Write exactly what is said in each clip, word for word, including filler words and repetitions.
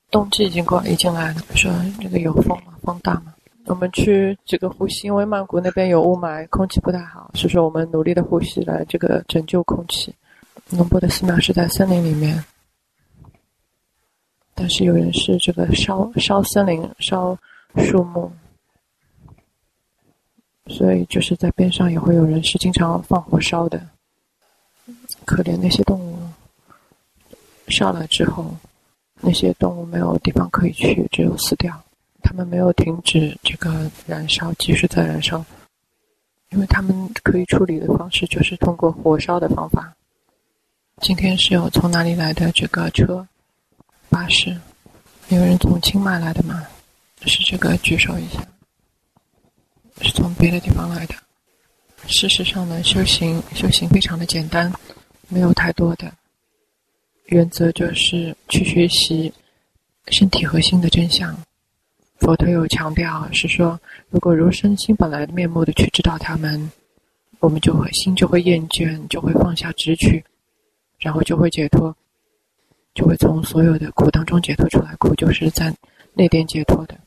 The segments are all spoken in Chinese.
冬季已经过，已经来了。说这个有风嘛，风大嘛。我们去这个呼吸，因为曼谷那边有雾霾，空气不太好，所以说我们努力的呼吸来这个拯救空气。农波的寺庙是在森林里面，但是有人是这个烧烧森林、烧树木，所以就是在边上也会有人是经常放火烧的。可怜那些动物，烧了之后，那些动物没有地方可以去，只有死掉。他们没有停止这个燃烧，继续在燃烧，因为他们可以处理的方式就是通过火烧的方法。今天是有从哪里来的这个车巴士？有人从清迈来的吗？是这个举手一下。是从别的地方来的。事实上呢，修行修行非常的简单，没有太多的原则，就是去学习身体和心的真相。佛陀有强调是说，如果如身心本来的面目的去知道他们，我们就会心就会厌倦，就会放下执取，然后就会解脱，就会从所有的苦当中解脱出来。苦就是在内点解脱的，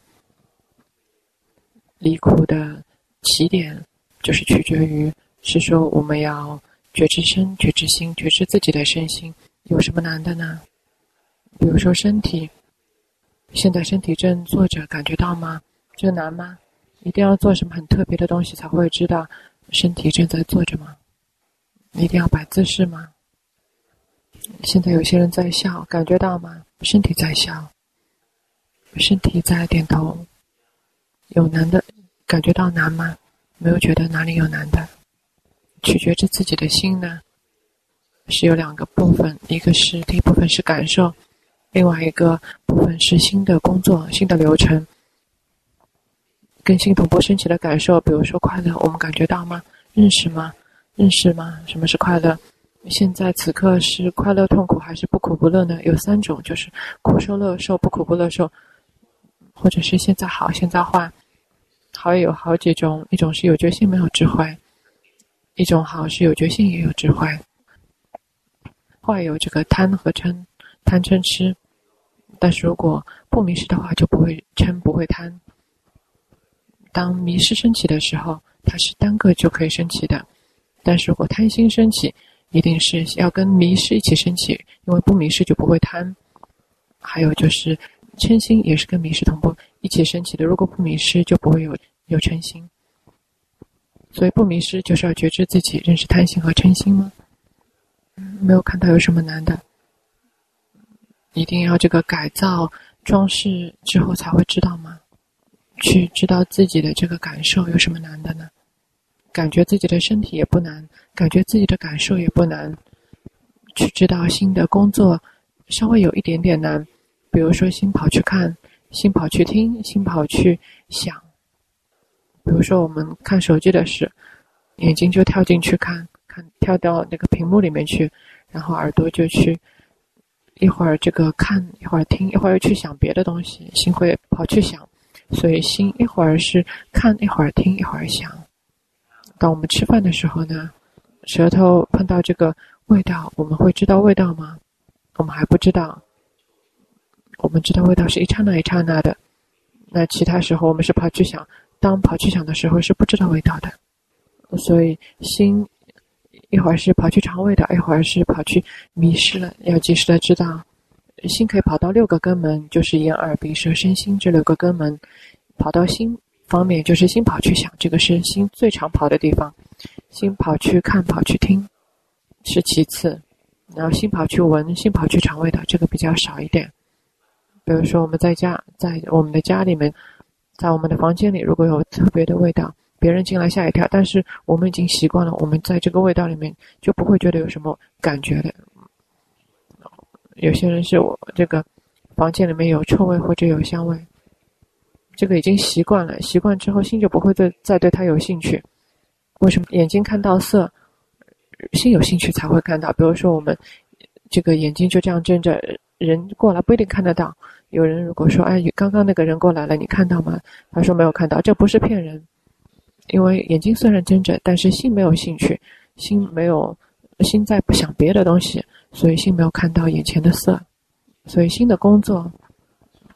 离苦的起点就是取决于是说我们要觉知身、觉知心、觉知自己的身心。有什么难的呢？比如说身体，现在身体正坐着，感觉到吗？这难吗？一定要做什么很特别的东西才会知道身体正在坐着吗？一定要摆姿势吗？现在有些人在笑，感觉到吗？身体在笑，身体在点头。有难的感觉到难吗？没有觉得哪里有难的。取决于自己的心呢，是有两个部分，一个是第一部分是感受，另外一个部分是新的工作、新的流程，跟心同步升起的感受。比如说快乐，我们感觉到吗？认识吗？认识吗？什么是快乐？现在此刻是快乐痛苦还是不苦不乐呢？有三种，就是苦受乐受、不苦不乐受，或者是现在好现在坏。好也有好几种，一种是有决心没有智慧，一种好是有决心也有智慧。坏有这个贪和嗔，贪嗔痴，但是如果不迷失的话就不会嗔不会贪。当迷失升起的时候，它是单个就可以升起的，但是如果贪心升起，一定是要跟迷失一起升起，因为不迷失就不会贪。还有就是嗔心也是跟迷失同步一起升起的，如果不迷失就不会有有嗔心。所以不迷失就是要觉知自己，认识贪心和嗔心吗？没有看到有什么难的，一定要这个改造装饰之后才会知道吗？去知道自己的这个感受有什么难的呢？感觉自己的身体也不难，感觉自己的感受也不难。去知道新的工作稍微有一点点难，比如说心跑去看，心跑去听，心跑去想。比如说我们看手机的事，眼睛就跳进去看，看跳到那个屏幕里面去，然后耳朵就去一会儿这个看，一会儿听，一会儿又去想别的东西，心会跑去想。所以心一会儿是看，一会儿听，一会儿想。当我们吃饭的时候呢，舌头碰到这个味道，我们会知道味道吗？我们还不知道。我们知道味道是一刹那一刹那的，那其他时候我们是跑去想，当跑去想的时候是不知道味道的。所以心一会儿是跑去尝味道，一会儿是跑去迷失了，要及时的知道。心可以跑到六个根门，就是眼耳鼻舌身心这六个根门。跑到心方面就是心跑去想，这个是心最常跑的地方。心跑去看，跑去听是其次，然后心跑去闻，心跑去尝味道，这个比较少一点。比如说我们在家，在我们的家里面，在我们的房间里，如果有特别的味道，别人进来吓一跳，但是我们已经习惯了，我们在这个味道里面就不会觉得有什么感觉的。有些人是我这个房间里面有臭味或者有香味，这个已经习惯了，习惯之后心就不会再再对它有兴趣。为什么？眼睛看到色，心有兴趣才会看到。比如说我们这个眼睛就这样睁着，人过来不一定看得到。有人如果说哎，刚刚那个人过来了，你看到吗？他说没有看到，这不是骗人。因为眼睛虽然睁着，但是心没有兴趣，心没有心在不想别的东西，所以心没有看到眼前的色。所以心的工作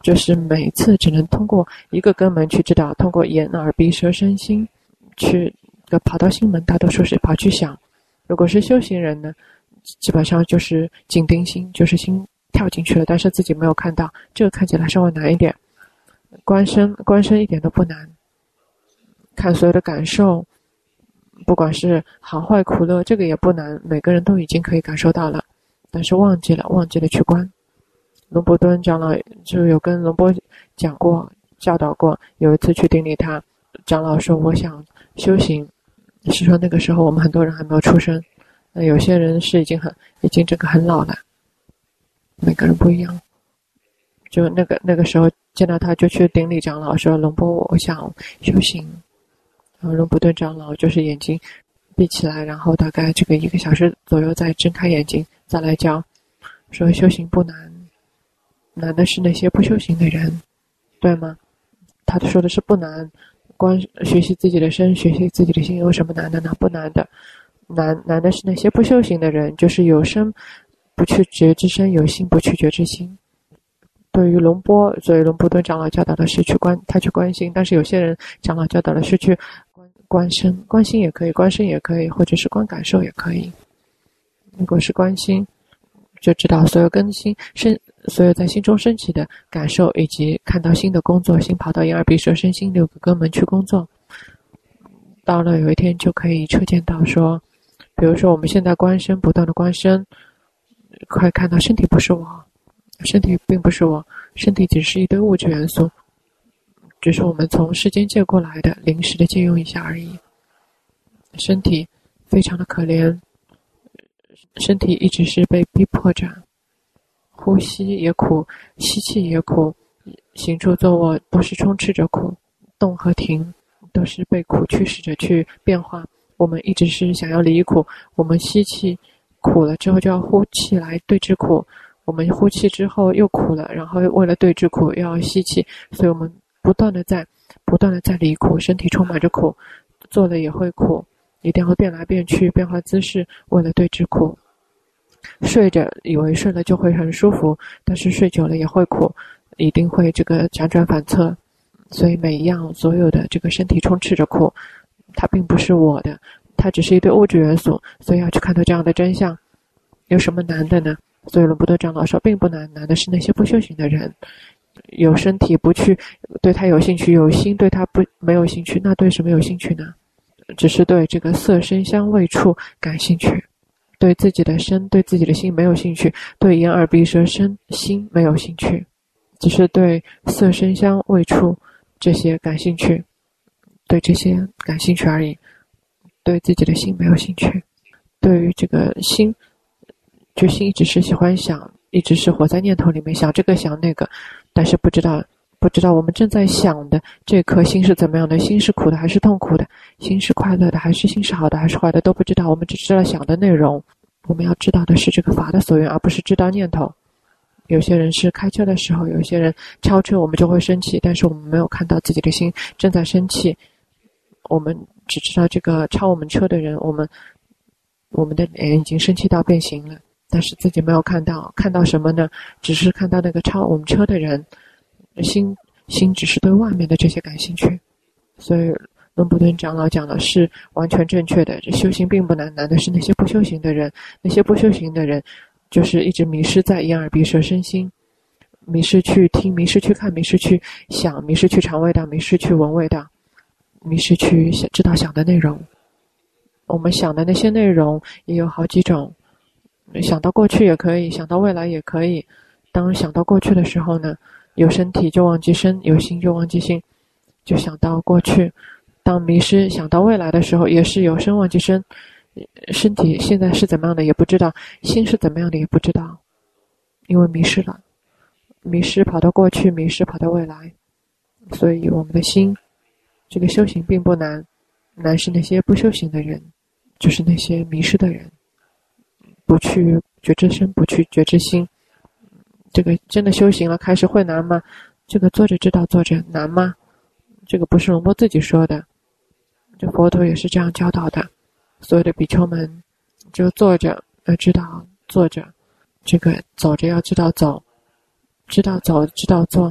就是每次只能通过一个根门去知道，通过眼耳鼻舌身心去跑到心门，大多数是跑去想。如果是修行人呢，基本上就是紧盯心，就是心跳进去了，但是自己没有看到，这个看起来稍微难一点。观身，观身一点都不难，看所有的感受，不管是好坏苦乐，这个也不难，每个人都已经可以感受到了，但是忘记了忘记了去观。龙伯敦长老就有跟龙波讲过，教导过，有一次去顶礼他，长老说我想修行，是说那个时候我们很多人还没有出生，那有些人是已经很已经这个很老了，每个人不一样。就那个那个时候见到他就去顶礼长老说，龙波我想修行。然后龙伯顿长老就是眼睛闭起来，然后大概这个一个小时左右再睁开眼睛再来教，说修行不难，难的是那些不修行的人，对吗？他说的是不难，光学习自己的身，学习自己的心有什么难的呢？不难的，难难的是那些不修行的人，就是有身不去觉知身，有心不去觉知心。对于龙波，所以龙波顿长老教导的是去观，他去观心，但是有些人长老教导的是去观观身，观心也可以，观身也可以，或者是观感受也可以。如果是观心，就知道所有跟心生，所有在心中升起的感受，以及看到心的工作，心跑到眼耳鼻舌身心六个根门去工作。到了有一天就可以彻见到说，比如说我们现在观身，不断的观身，快看到身体不是我，身体并不是我，身体只是一堆物质元素，只是我们从世间借过来的，临时的借用一下而已。身体非常的可怜，身体一直是被逼迫着，呼吸也苦，吸气也苦，行住坐卧都是充斥着苦，动和停都是被苦驱使着去变化。我们一直是想要离苦，我们吸气苦了之后就要呼气来对治苦，我们呼气之后又苦了，然后为了对治苦又要吸气，所以我们不断的在不断的在离苦，身体充满着苦，做了也会苦，一定要变来变去，变化姿势，为了对治苦。睡着以为睡了就会很舒服，但是睡久了也会苦，一定会这个辗转反侧。所以每一样所有的这个身体充斥着苦，它并不是我的，它只是一堆物质元素，所以要去看到这样的真相。有什么难的呢？所以龙波顿长老说并不难，难的是那些不修行的人，有身体不去对他有兴趣，有心对他不没有兴趣，那对什么有兴趣呢？只是对这个色声香味触感兴趣，对自己的身对自己的心没有兴趣，对眼耳鼻舌身心没有兴趣，只是对色声香味触这些感兴趣，对这些感兴趣而已，对自己的心没有兴趣。对于这个心，就心一直是喜欢想，一直是活在念头里面，想这个想那个，但是不知道不知道我们正在想的这颗心是怎么样的，心是苦的还是痛苦的，心是快乐的还是心是好的还是坏的都不知道，我们只知道想的内容。我们要知道的是这个法的所缘，而不是知道念头。有些人是开车的时候，有些人超车我们就会生气，但是我们没有看到自己的心正在生气，我们只知道这个超我们车的人，我们我们的脸已经生气到变形了，但是自己没有看到，看到什么呢？只是看到那个超我们车的人，心心只是对外面的这些感兴趣。所以龙波顿长老讲的是完全正确的，这修行并不难，难的是那些不修行的人，那些不修行的人就是一直迷失在眼耳鼻舌身心，迷失去听，迷失去看，迷失去想，迷失去尝味道，迷失去闻味道，迷失去知道想的内容。我们想的那些内容也有好几种，想到过去也可以，想到未来也可以。当想到过去的时候呢，有身体就忘记身，有心就忘记心，就想到过去。当迷失想到未来的时候，也是有身忘记身，身体现在是怎么样的也不知道，心是怎么样的也不知道，因为迷失了，迷失跑到过去，迷失跑到未来。所以我们的心，这个修行并不难，难是那些不修行的人，就是那些迷失的人，不去觉知身，不去觉知心。这个真的修行了开始会难吗？这个作者知道作者难吗？这个不是龙波自己说的，这佛陀也是这样教导的。所有的比丘们就坐着要知道坐着，这个走着要知道走，知道走知道坐，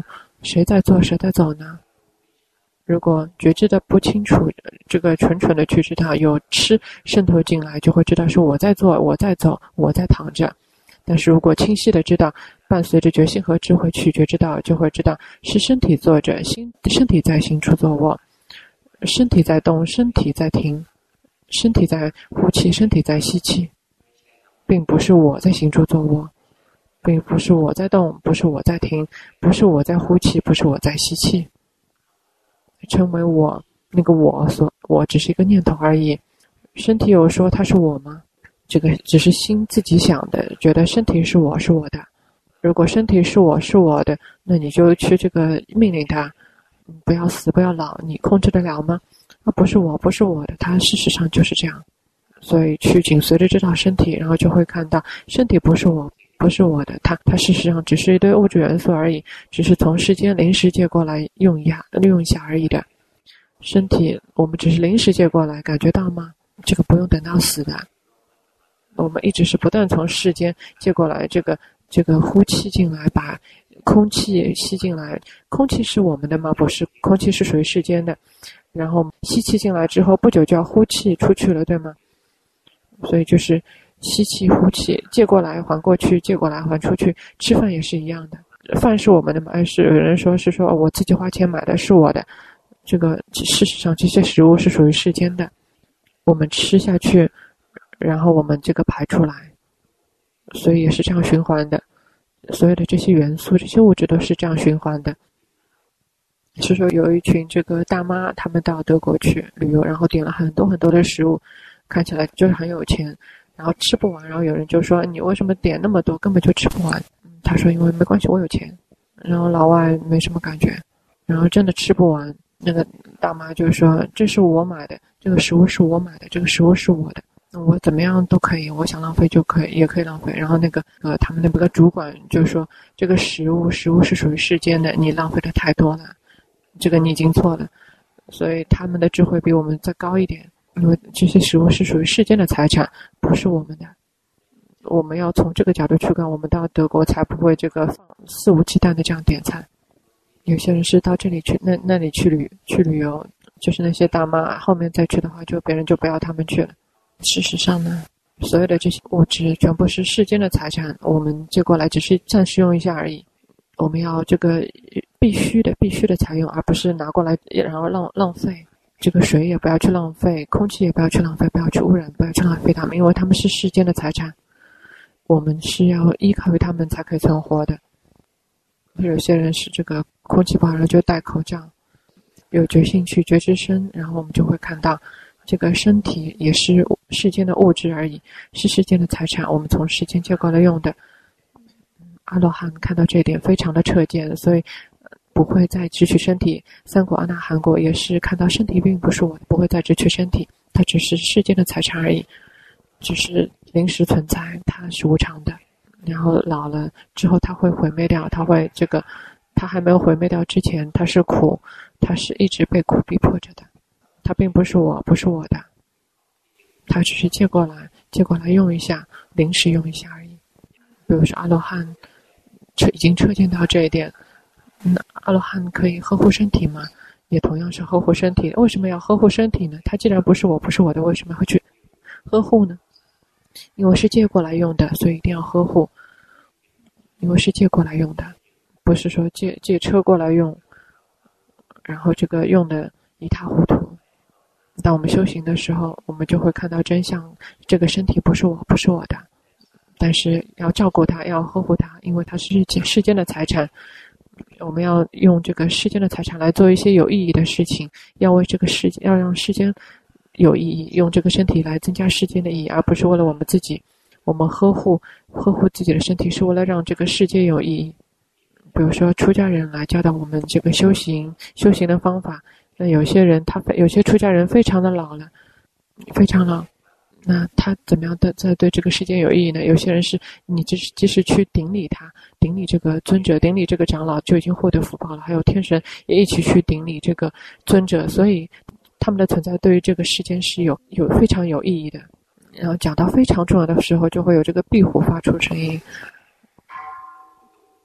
谁在做谁在走呢？如果觉知的不清楚，这个纯纯的去知道，有吃渗透进来，就会知道是我在做，我在走，我在躺着。但是如果清晰的知道，伴随着觉性和智慧去觉知道，就会知道是身体坐着，心身体在行住坐卧，身体在动，身体在停，身体在呼气，身体在吸气，并不是我在行住坐卧，并不是我在动，不是我在停，不是我在呼气，不是我在吸气。称为我，那个我所我只是一个念头而已。身体有说它是我吗？这个只是心自己想的，觉得身体是我是我的。如果身体是我是我的，那你就去这个命令它，不要死不要老，你控制得了吗？啊，不是我不是我的，它事实上就是这样。所以去紧随着知道身体，然后就会看到身体不是我不是我的，它它事实上只是一堆物质元素而已，只是从世间临时借过来用一下利用一下而已的。身体我们只是临时借过来，感觉到吗？这个不用等到死的。我们一直是不断从世间借过来，这个这个呼气进来，把空气吸进来。空气是我们的吗？不是，空气是属于世间的。然后吸气进来之后，不久就要呼气出去了，对吗？所以就是吸气呼气，借过来还过去，借过来还出去。吃饭也是一样的，饭是我们的吗？是有人说是说我自己花钱买的是我的，这个事实上这些食物是属于世间的，我们吃下去，然后我们这个排出来，所以也是这样循环的。所有的这些元素这些物质都是这样循环的。是说有一群这个大妈，他们到德国去旅游，然后点了很多很多的食物，看起来就是很有钱，然后吃不完，然后有人就说你为什么点那么多，根本就吃不完。他说因为没关系，我有钱。然后老外没什么感觉，然后真的吃不完。那个大妈就说这是我买的，这个食物是我买的，这个食物是我的，我怎么样都可以，我想浪费就可以，也可以浪费。然后那个呃，他们那个主管就说这个食物食物是属于世间的，你浪费的太多了，这个你已经错了。所以他们的智慧比我们再高一点，因为这些食物是属于世间的财产，不是我们的。我们要从这个角度去看，我们到德国才不会这个肆无忌惮的这样点菜。有些人是到这里去那那里去旅去旅游，就是那些大妈后面再去的话，就别人就不要他们去了。事实上呢，所有的这些物质全部是世间的财产，我们借过来只是暂时用一下而已。我们要这个必须的必须的才用，而不是拿过来然后浪浪费。这个水也不要去浪费，空气也不要去浪费，不要去污染，不要去浪费它们，因为它们是世间的财产，我们是要依靠于它们才可以存活的。有些人是这个空气不好了就戴口罩，有觉性去觉知身，然后我们就会看到这个身体也是世间的物质而已，是世间的财产，我们从世间借过来用的。阿罗汉看到这一点非常的彻见，所以不会再执取身体。三果阿那含果也是看到身体并不是我的，不会再执取身体，它只是世间的财产而已，只是临时存在，它是无常的。然后老了之后它会毁灭掉，它会这个它还没有毁灭掉之前，它是苦，它是一直被苦逼迫着的，它并不是我不是我的，它只是借过来借过来用一下，临时用一下而已。比如说阿罗汉已经彻见到这一点，那阿罗汉可以呵护身体吗？也同样是呵护身体。为什么要呵护身体呢？它既然不是我不是我的，为什么会去呵护呢？因为是借过来用的，所以一定要呵护。因为是借过来用的，不是说借借车过来用，然后这个用的一塌糊涂。当我们修行的时候，我们就会看到真相，这个身体不是我不是我的，但是要照顾它，要呵护它，因为它是世间的财产。我们要用这个世间的财产来做一些有意义的事情，要为这个世界，要让世间有意义，用这个身体来增加世间的意义，而不是为了我们自己。我们呵护呵护自己的身体是为了让这个世界有意义。比如说出家人来教导我们这个修行修行的方法，那有些人他有些出家人非常的老了，非常老，那他怎么样的在对这个世界有意义呢？有些人是你即使即使去顶礼他，顶礼这个尊者，顶礼这个长老，就已经获得福报了。还有天神也一起去顶礼这个尊者，所以他们的存在对于这个世间是有有非常有意义的。然后讲到非常重要的时候，就会有这个壁虎发出声音。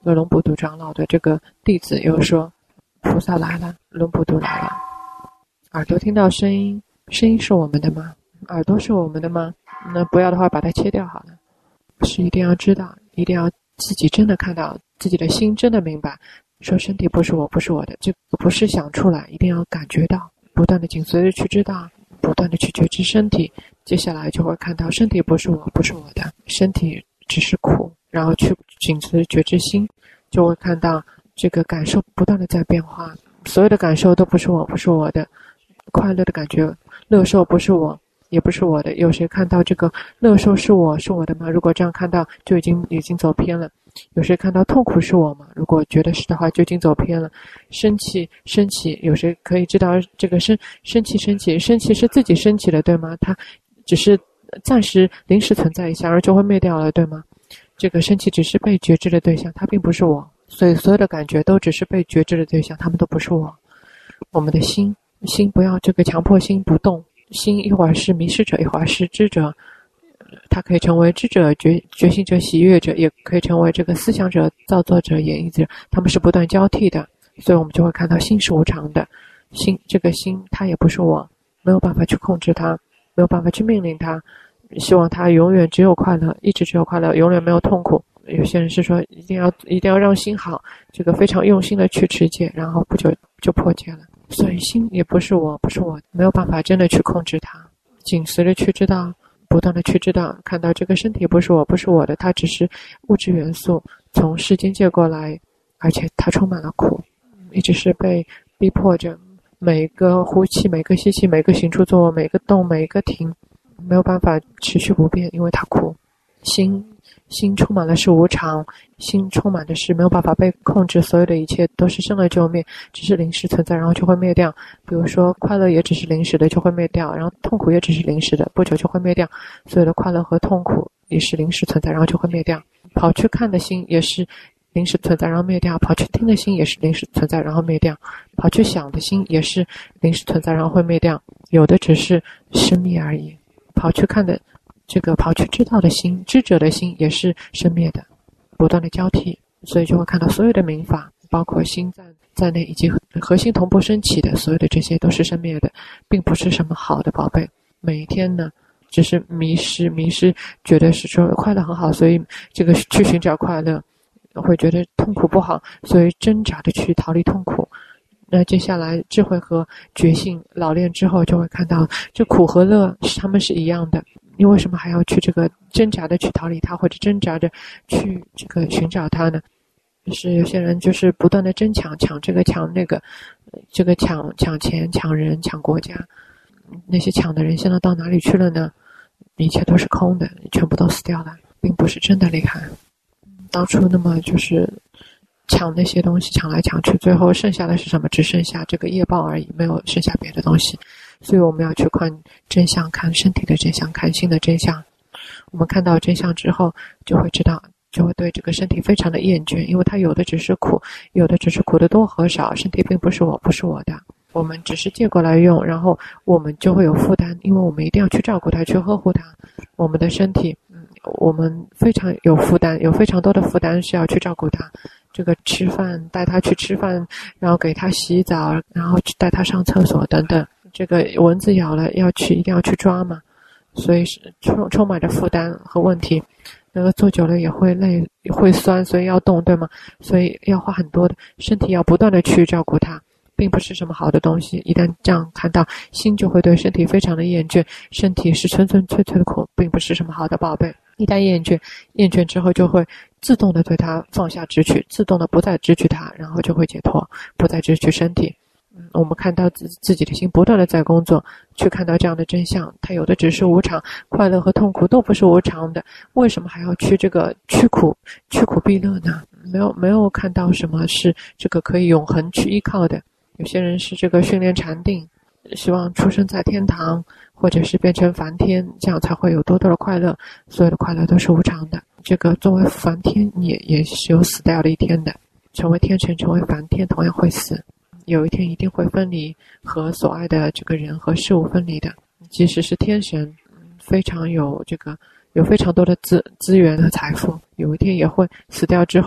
那龙普渡长老的这个弟子又说，菩萨来了，龙普渡来了。耳朵听到声音，声音是我们的吗？耳朵是我们的吗？那不要的话把它切掉好了。是一定要知道，一定要自己真的看到，自己的心真的明白，说身体不是我，不是我的，这个不是想出来，一定要感觉到，不断的紧随着去知道，不断的去觉知身体，接下来就会看到身体不是我，不是我的，身体只是苦，然后去紧随觉知心，就会看到这个感受不断的在变化，所有的感受都不是我，不是我的，快乐的感觉，乐受不是我，也不是我的。有谁看到这个乐受是我是我的吗？如果这样看到，就已经已经走偏了。有谁看到痛苦是我吗？如果觉得是的话，就已经走偏了。生气生气，有谁可以知道这个生生气生气生气是自己生气的，对吗？它只是暂时临时存在一下，而就会灭掉了，对吗？这个生气只是被觉知的对象，它并不是我，所以所有的感觉都只是被觉知的对象，它们都不是我。我们的心心不要这个强迫心不动，心一会儿是迷失者，一会儿是知者，它可以成为知者、觉觉醒者、喜悦者，也可以成为这个思想者、造作者、演绎者，他们是不断交替的，所以我们就会看到心是无常的，心这个心它也不是我，没有办法去控制它，没有办法去命令它，希望它永远只有快乐，一直只有快乐，永远没有痛苦。有些人是说一定要一定要让心好，这个非常用心的去持戒，然后不久就破戒了。所以心也不是我，不是我，没有办法真的去控制它，紧随着去知道，不断的去知道，看到这个身体不是我，不是我的，它只是物质元素从世间界过来，而且它充满了苦，一直是被逼迫着，每个呼气，每个吸气，每个行出坐卧，每个动，每个停，没有办法持续不变，因为它苦。心心充满了是无常，心充满的是没有办法被控制，所有的一切都是生了就灭，只是临时存在，然后就会灭掉。比如说快乐也只是临时的，就会灭掉，然后痛苦也只是临时的，不久就会灭掉。所有的快乐和痛苦也是临时存在，然后就会灭掉。跑去看的心也是临时存在，然后灭掉；跑去听的心也是临时存在，然后灭掉；跑去想的心也是临时存在，然后会灭掉。有的只是生灭而已。跑去看的这个跑去知道的心，知者的心也是生灭的，不断的交替，所以就会看到所有的明法，包括心在在内，以及核心同步升起的所有的这些都是生灭的，并不是什么好的宝贝。每一天呢，只是迷失迷失，觉得是说快乐很好，所以这个去寻找快乐，会觉得痛苦不好，所以挣扎的去逃离痛苦。那接下来智慧和觉性老练之后，就会看到这苦和乐他们是一样的。你为什么还要去这个挣扎的去逃离它，或者挣扎着去这个寻找它呢？是有些人就是不断的争抢，抢这个抢那个，这个抢抢钱、抢人、抢国家。那些抢的人现在到哪里去了呢？一切都是空的，全部都死掉了，并不是真的厉害。当初那么就是抢那些东西，抢来抢去，最后剩下的是什么？只剩下这个业报而已，没有剩下别的东西。所以我们要去看真相，看身体的真相，看心的真相。我们看到真相之后，就会知道，就会对这个身体非常的厌倦，因为它有的只是苦，有的只是苦的多和少，身体并不是我，不是我的，我们只是借过来用，然后我们就会有负担，因为我们一定要去照顾它，去呵护它。我们的身体，嗯，我们非常有负担，有非常多的负担是要去照顾它。这个吃饭，带它去吃饭，然后给它洗澡，然后带它上厕所等等。这个蚊子咬了要去一定要去抓嘛，所以是充充满着负担和问题。那个坐久了也会累会酸，所以要动，对吗？所以要花很多的身体，要不断的去照顾它，并不是什么好的东西。一旦这样看到，心就会对身体非常的厌倦，身体是纯纯粹粹的苦，并不是什么好的宝贝。一旦厌倦厌倦之后，就会自动的对它放下执取，自动的不再执取它，然后就会解脱，不再执取身体。嗯，我们看到自自己的心不断的在工作，去看到这样的真相，它有的只是无常，快乐和痛苦都不是无常的，为什么还要去这个去苦去苦避乐呢？没有没有看到什么是这个可以永恒去依靠的。有些人是这个训练禅定，希望出生在天堂，或者是变成梵天，这样才会有多多的快乐。所有的快乐都是无常的，这个作为梵天也也是有死掉的一天的，成为天神，成为梵天同样会死，有一天一定会分离，和所爱的这个人和事物分离的。即使是天神，非常有这个有非常多的资资源和财富，有一天也会死掉之后，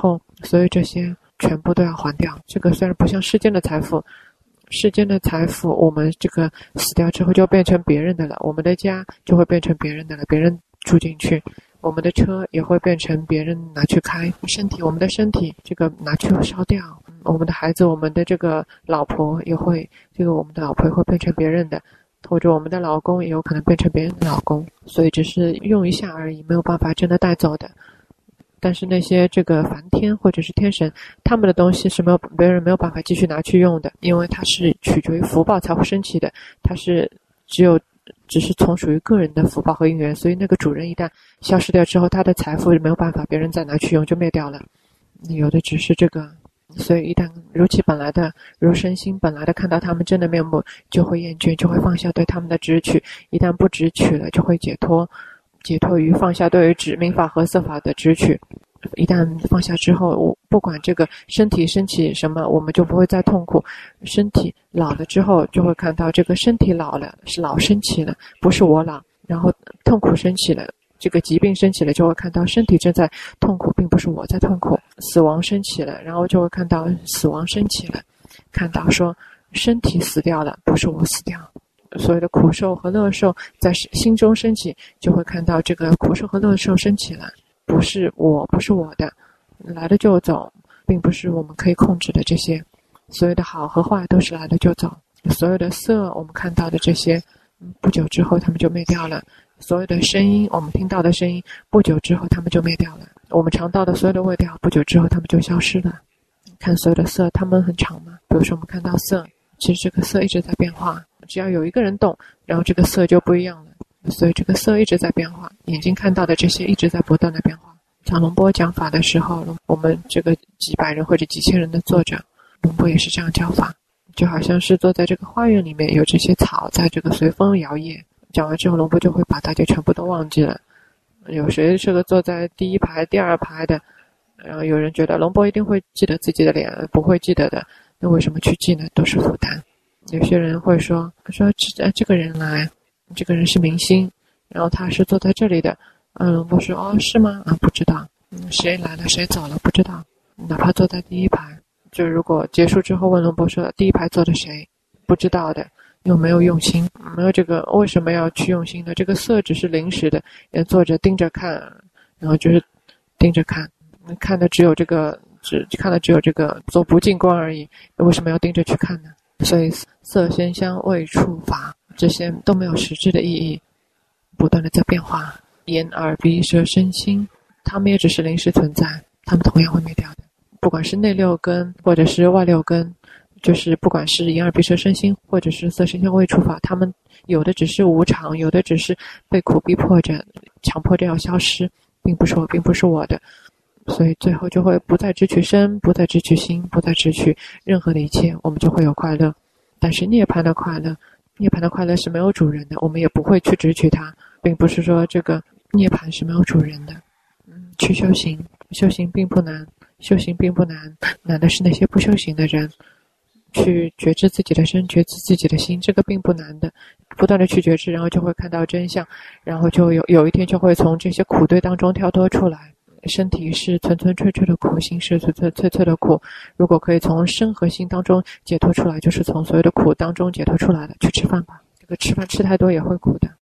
所以这些全部都要还掉。这个虽然不像世间的财富，世间的财富我们这个死掉之后就变成别人的了，我们的家就会变成别人的了，别人住进去，我们的车也会变成别人拿去开，身体我们的身体这个拿去烧掉，我们的孩子我们的这个老婆也会这个我们的老婆也会变成别人的，或者我们的老公也有可能变成别人的老公，所以只是用一下而已，没有办法真的带走的。但是那些这个梵天或者是天神，他们的东西是没有别人没有办法继续拿去用的，因为它是取决于福报才会升起的，它是只有只是从属于个人的福报和因缘，所以那个主人一旦消失掉之后，他的财富没有办法别人再拿去用，就灭掉了。有的只是这个，所以一旦如其本来的如身心本来的看到他们真的面目，就会厌倦，就会放下对他们的执取，一旦不执取了，就会解脱，解脱于放下对于指名法和色法的执取。一旦放下之后，不管这个身体升起什么，我们就不会再痛苦。身体老了之后，就会看到这个身体老了，是老升起了，不是我老。然后痛苦升起了，这个疾病升起了，就会看到身体正在痛苦，并不是我在痛苦。死亡升起了，然后就会看到死亡升起了，看到说身体死掉了，不是我死掉。所有的苦受和乐受在心中升起，就会看到这个苦受和乐受升起了，不是我，不是我的，来了就走，并不是我们可以控制的。这些所有的好和坏都是来了就走，所有的色我们看到的这些，不久之后它们就灭掉了，所有的声音我们听到的声音，不久之后它们就灭掉了，我们尝到的所有的味道，不久之后它们就消失了。看所有的色，它们很长嘛，比如说我们看到色，其实这个色一直在变化，只要有一个人动，然后这个色就不一样了，所以这个色一直在变化，眼睛看到的这些一直在不断的变化。像龙波讲法的时候，我们这个几百人或者几千人的坐着，龙波也是这样教法，就好像是坐在这个花园里面，有这些草在这个随风摇曳。讲完之后，龙波就会把大家全部都忘记了。有谁是个坐在第一排第二排的，然后有人觉得龙波一定会记得自己的脸，不会记得的，那为什么去记呢？都是负担。有些人会说说这这个人来，这个人是明星，然后他是坐在这里的，嗯，龙波说哦是吗？啊不知道，嗯，谁来了谁走了不知道，哪怕坐在第一排，就如果结束之后问龙波说第一排坐的谁，不知道的，又没有用心，没有这个为什么要去用心呢？这个色只是临时的，也坐着盯着看，然后就是盯着看，看的只有这个只看的只有这个做不净观而已，为什么要盯着去看呢？所以色声香味触法这些都没有实质的意义，不断的在变化。眼耳鼻舌身心，它们也只是临时存在，它们同样会灭掉的。不管是内六根或者是外六根，就是不管是眼耳鼻舌身心或者是色声香味触法，它们有的只是无常，有的只是被苦逼迫着强迫着要消失，并不是我并不是我的，所以最后就会不再执取身，不再执取心，不再执取任何的一切，我们就会有快乐。但是涅槃的快乐，涅槃的快乐是没有主人的，我们也不会去执取它，并不是说这个涅槃是没有主人的。嗯，去修行，修行并不难，修行并不难，难的是那些不修行的人。去觉知自己的身，觉知自己的心，这个并不难的，不断的去觉知，然后就会看到真相，然后就有有一天就会从这些苦堆当中跳脱出来。身体是寸寸脆脆的苦，心是寸寸脆脆的苦，如果可以从身和心当中解脱出来，就是从所有的苦当中解脱出来的。去吃饭吧，这个吃饭吃太多也会苦的。